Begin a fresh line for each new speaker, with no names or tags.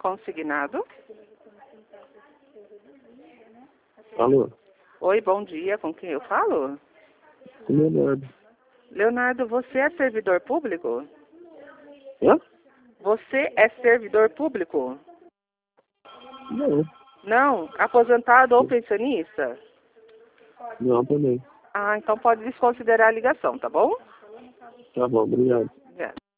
Consignado.
Alô?
Oi, bom dia. Com quem eu falo?
Leonardo.
Leonardo, você é servidor público?
Hã?
Você é servidor público?
Não.
Não? Aposentado ou pensionista?
Não, também.
Ah, então pode desconsiderar a ligação, tá bom?
Tá bom, obrigado.
Obrigada.